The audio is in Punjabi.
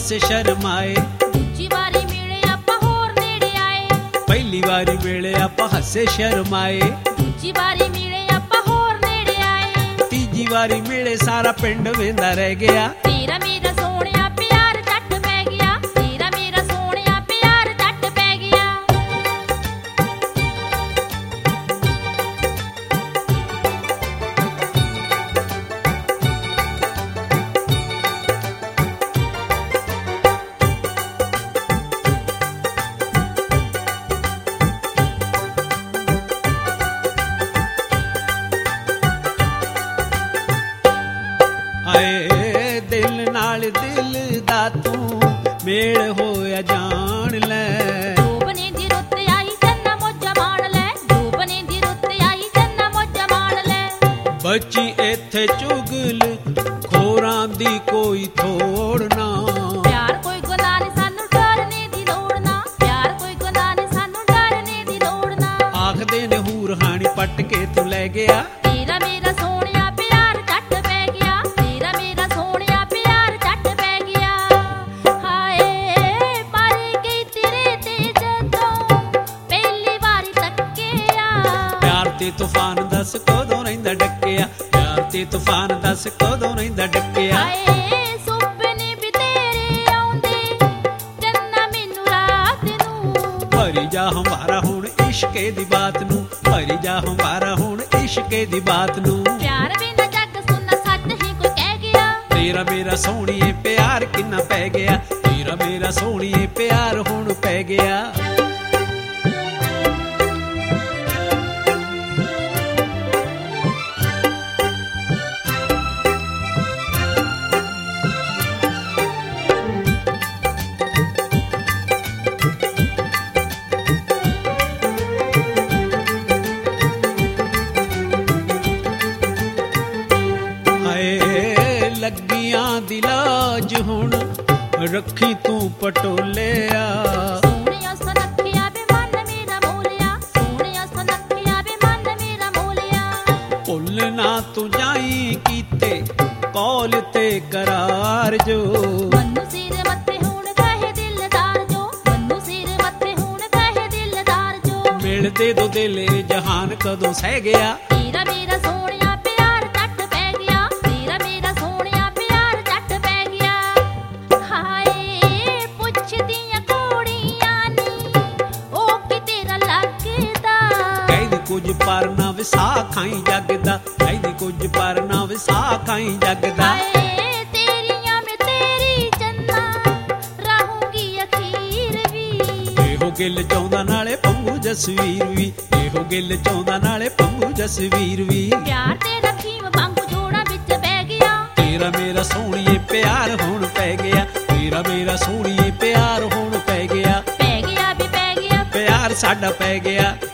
ਹੱਸੇ ਸ਼ਰਮਾਏ। ਦੂਜੀ ਵਾਰੀ ਮਿਲੇ ਆਪਾਂ ਹੋਰ ਨੇੜੇ ਆਏ। ਪਹਿਲੀ ਵਾਰੀ ਮਿਲੇ ਆਪਾਂ ਹੱਸੇ ਸ਼ਰਮਾਏ। ਦੂਜੀ ਵਾਰੀ ਮਿਲੇ ਆਪਾਂ ਹੋਰ ਨੇੜੇ ਆਏ। ਤੀਜੀ ਵਾਰੀ ਮਿਲੇ ਸਾਰਾ ਪਿੰਡ ਵੇਂਦਾ ਰਹਿ ਗਿਆ। ਤੇਰਾ ਮੇਰਾ ਸੋਹਣਿਆ ਪਿਆਰ ਝੱਟ ਪੈ ਗਿਆ। ਤੇਰਾ ਮੇਰਾ ਸੋਹਣਿਆ ਪਿਆਰ ਝੱਟ ਪੈ ਗਿਆ। ਹਾਏ ਦਿਲ ਨਾਲ ਦਿਲ ਦਾ ਤੂੰ ਮੇਲ ਹੋਇਆ ਜਾਣ ਲੈ। ਜੋਬਨੇ ਦੀ ਰੁੱਤ ਆਈ ਚੰਨਾ ਮੋਜਾ ਮਾਣ ਲੈ। ਜੋਬਨੇ ਦੀ ਰੁੱਤ ਆਈ ਚੰਨਾ ਮੋਜਾ ਮਾਣ ਲੈ। ਬੱਚੀ ਇੱਥੇ ਚੁਗਲ ਖੋਰਾਂ ਦੀ ਕੋਈ ਥੋੜ ਨਾ। ਪਿਆਰ ਕੋਈ ਗੁਨਾਹ ਨੀ ਸਾਨੂੰ ਡਰਨੇ ਦੀ ਲੋੜ ਨਾ। ਪਿਆਰ ਕੋਈ ਗੁਨਾਹ ਨੀ ਸਾਨੂੰ ਡਰਨੇ ਦੀ ਲੋੜ ਨਾ। ਆਖਦੇ ਨੇ ਹੂਰ ਹਾਣੀ ਪੱਟ ਕੇ ਤੂੰ ਲੈ ਗਿਆ। ਤੇਰਾ ਮੇਰਾ ਸੋਹਣਿਆ ਪਿਆਰ ਝੱਟ ਪੈ ਗਿਆ। ਤੇਰਾ ਮੇਰਾ ਸੋਹਣਿਆ ਪਿਆਰ ਝੱਟ ਪੈ ਗਿਆ। ਹਾਏ ਪਰ ਗਈ ਤੇਰੇ ਤੇ ਜਦੋਂ ਪਹਿਲੀ ਵਾਰੀ ਤੱਕਿਆ। ਪਿਆਰ ਤੇ ਤੂਫਾਨ ਦੱਸ ਕਦੋਂ ਰਹਿੰਦਾ ਡੱਕਿਆ। ਪਿਆਰ ਤੇ ਤੂਫਾਨ ਦੱਸ ਕਦੋਂ ਰਹਿੰਦਾ ਡੱਕਿਆ। ਹਾਏ ਸੁਪਨੇ ਵੀ ਤੇਰੇ ਆਉਂਦੇ ਚੰਨਾ ਮੈਨੂੰ ਰਾਤ ਨੂੰ। ਭਰੀ ਜਾ ਹਮਾਰਾ ਹੁਣ ਇਸ਼ਕੇ ਦੀ ਬਾਤ ਨੂੰ। ਭਰੀ ਜਾ ਹਮਾਰਾ ਹੁਣ ਇਸ਼ਕੇ ਦੀ ਬਾਤ ਨੂੰ। ਪਿਆਰ ਬਿਨਾ ਜੱਗ ਸੁਣਨਾ ਸੱਚ ਹੀ ਕੋਈ ਕਹਿ ਗਿਆ। ਤੇਰਾ ਮੇਰਾ ਸੋਹਣੀਏ ਪਿਆਰ ਕਿੰਨਾ ਪੈ ਗਿਆ। ਤੇਰਾ ਮੇਰਾ ਸੋਹਣੀਏ ਪਿਆਰ ਹੁਣ ਪੈ ਗਿਆ। ਹਾਏ ਲੱਗੀਆਂ ਦੀ ਲਾਜ ਹੁਣ ਰੱਖੀ ਤੂੰ ਪਟੋਲਿਆ। ਸੋਹਣਿਆ ਸੁਨੱਖਿਆ ਵੇ ਮਨ ਮੇਰਾ ਮੋਲਿਆ। ਸੋਹਣਿਆ ਸੁਨੱਖਿਆ ਵੇ ਮਨ ਮੇਰਾ ਮੋਲਿਆ। ਭੁੱਲ ਨਾ ਤੂੰ ਜਾਈ ਕੀਤੇ ਕੌਲ ਤੇ ਕਰਾਰ ਜੋ। ਮੰਨੂ ਸਿਰ ਮੱਥੇ ਹੁਣ ਕਹੇ ਦਿਲਦਾਰ ਜੋ। ਮੰਨੂ ਸਿਰ ਮੱਥੇ ਹੁਣ ਕਹੇ ਦਿਲਦਾਰ ਜੋ। ਮਿਲਦੇ ਦੋ ਦਿਲੇ ਜਹਾਨ ਕਦੋਂ ਸਹਿ ਗਿਆ। ਤੇਰਾ ਮੇਰਾ ਸੋਹਣਿਆ ਪਿਆਰ ਝੱਟ ਪੈ ਗਿਆ। ਤੇਰਾ ਮੇਰਾ ਸੋਹਣਿਆ ਪਿਆਰ ਝੱਟ ਪੈ ਗਿਆ। ਹਾਏ ਪੁੱਛਦੀਆਂ ਕੁੜੀਆਂ ਨੀ ਉਹ ਕਿ ਤੇਰਾ ਲੱਗਦਾ। ਕਹਿੰਦੀ ਕੁਝ ਪਰ ਨਾ ਵਿਸਾ ਖਾਈ ਜੱਗਦਾ। ਕਹਿੰਦੀ ਕੁਝ ਪਰ ਨਾ ਵਿਸਾ ਖਾਈ ਜੱਗਦਾ। ਹਾਏ ਤੇਰੀਆਂ ਮੈਂ ਤੇਰੀ ਚੰਨਾ ਰਹੂੰਗੀ ਅਖੀਰ ਵੀ। ਇਹੋ ਗਿੱਲ ਚਾਹੁੰਦਾ ਨਾਲੇ ਪੰਮੂ ਜਸਵੀਰ ਵੀ। ਇਹੋ ਗਿੱਲ ਚਾਹੁੰਦਾ ਨਾਲੇ ਪੰਮੂ ਜਸਵੀਰ ਵੀ। ਪਿਆਰ ਤੇਰਾ ਖੀਮ ਵਾਂਗੂ ਜੋੜਾਂ ਵਿੱਚ ਬਹਿ ਗਿਆ। ਤੇਰਾ ਮੇਰਾ ਸੋਹਣੀਏ ਪਿਆਰ ਹੁਣ ਪੈ ਗਿਆ। ਤੇਰਾ ਮੇਰਾ ਸੋਹਣੀਏ ਪਿਆਰ ਹੁਣ ਪੈ ਗਿਆ। ਪੈ ਗਿਆ ਵੀ ਪੈ ਗਿਆ। ਪਿਆਰ ਸਾਡਾ ਪੈ ਗਿਆ।